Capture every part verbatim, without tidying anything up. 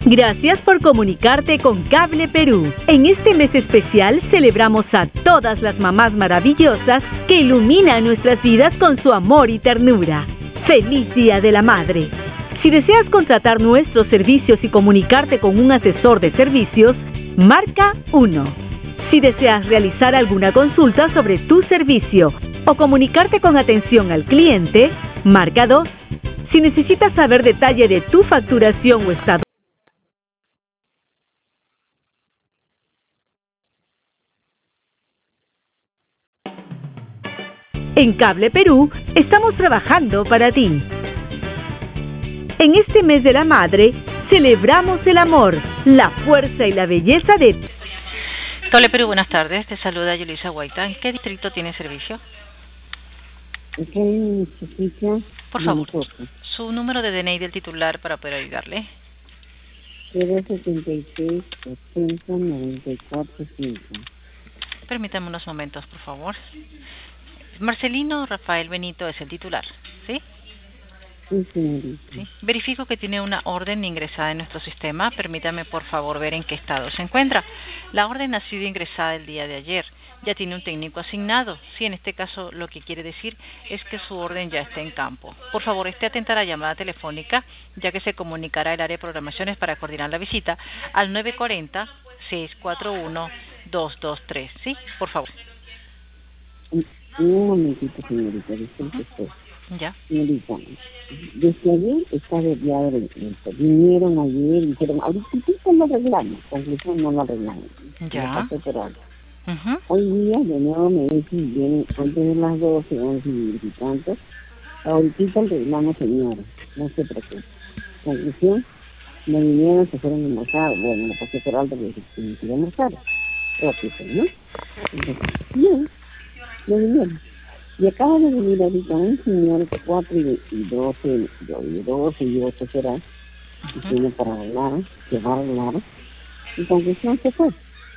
Gracias por comunicarte con Cable Perú. En este mes especial celebramos a todas las mamás maravillosas que iluminan nuestras vidas con su amor y ternura. ¡Feliz Día de la Madre! Si deseas contratar nuestros servicios y comunicarte con un asesor de servicios, marca uno. Si deseas realizar alguna consulta sobre tu servicio o comunicarte con atención al cliente, marca dos. Si necesitas saber detalle de tu facturación o estado en Cable Perú, estamos trabajando para ti. En este mes de la madre, celebramos el amor, la fuerza y la belleza de... Cable Perú, buenas tardes. Te saluda Yulisa Guaita. ¿En qué distrito tiene servicio? ¿En qué necesita? Por favor, su número de D N I del titular para poder ayudarle. cero setenta y seis ochenta noventa y cuatro cinco. Permítame unos momentos, por favor. Marcelino Rafael Benito es el titular, ¿sí? Sí, señorita. Sí. Verifico que tiene una orden ingresada en nuestro sistema. Permítame, por favor, ver en qué estado se encuentra. La orden ha sido ingresada el día de ayer. Ya tiene un técnico asignado. Sí, en este caso lo que quiere decir es que su orden ya está en campo. Por favor, esté atenta a la llamada telefónica, ya que se comunicará el área de programaciones para coordinar la visita al nueve cuatro cero, seis cuatro uno, dos dos tres. ¿Sí? Por favor. Un momentito, señorita, disculpe usted. Ya. Señorita, desde ayer está desviado el tiempo. Vinieron ayer y dijeron, ahorita lo arreglamos. Conclusión, no lo arreglamos. Ya. Uh-huh. Hoy día, de nuevo, me dicen, vienen antes de las doce, once y tantos. Ahorita arreglamos, señora. No se preocupe. Conclusión, me vinieron, se fueron a almorzar. Bueno, lo pasé por alto porque se me quiero almorzar. Rápido, ¿no? Entonces, bien. Me vinieron. Y acaba de venir ahorita un señor de cuatro y doce, y doce y ocho será, y tiene para hablar, que va a hablar, y conclusión se fue.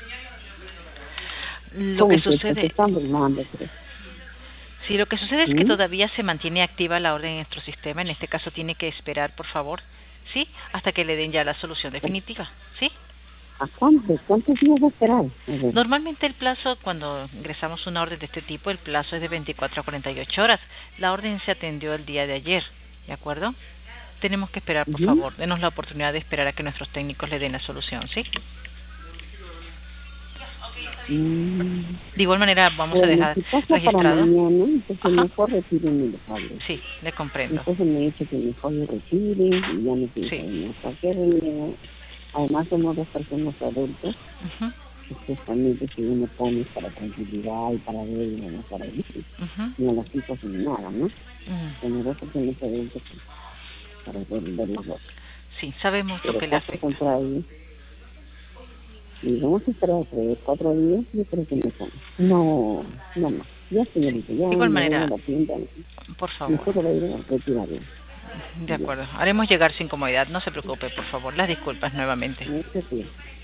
Lo que sucede... Hablando, sí, lo que sucede es ¿sí? que todavía se mantiene activa la orden en nuestro sistema. En este caso tiene que esperar, por favor, ¿sí? Hasta que le den ya la solución definitiva, ¿sí? ¿A cuánto? ¿Cuántos días va a esperar? Normalmente el plazo, cuando ingresamos una orden de este tipo, el plazo es de veinticuatro a cuarenta y ocho horas. La orden se atendió el día de ayer, ¿de acuerdo? Tenemos que esperar, por ¿Sí? favor. Denos la oportunidad de esperar a que nuestros técnicos le den la solución, ¿sí? Mm. De igual manera, vamos bueno, a dejar si pasa registrado. Para mañana, entonces mejor retiren el cable. Sí, le comprendo. Entonces me dice que mejor lo retiren y ya no tiene sí. cualquier reunión. Además somos dos personas adultas, uh-huh. especialmente si uno pone para tranquilidad y para ver y no para ir, uh-huh. ni a las hijas ni nada, ¿no? Uh-huh. Somos dos personas adultas para ver, ver los dos. Sí, sabemos pero lo que le afecta. Contrario, y vamos a esperar tres, cuatro días, yo creo que no estamos. No, no, no, ya señorita, ya. De igual manera, la tienda, por favor. Mejor lo iré a retirarlo. De acuerdo, haremos llegar su incomodidad, no se preocupe, por favor. Las disculpas nuevamente.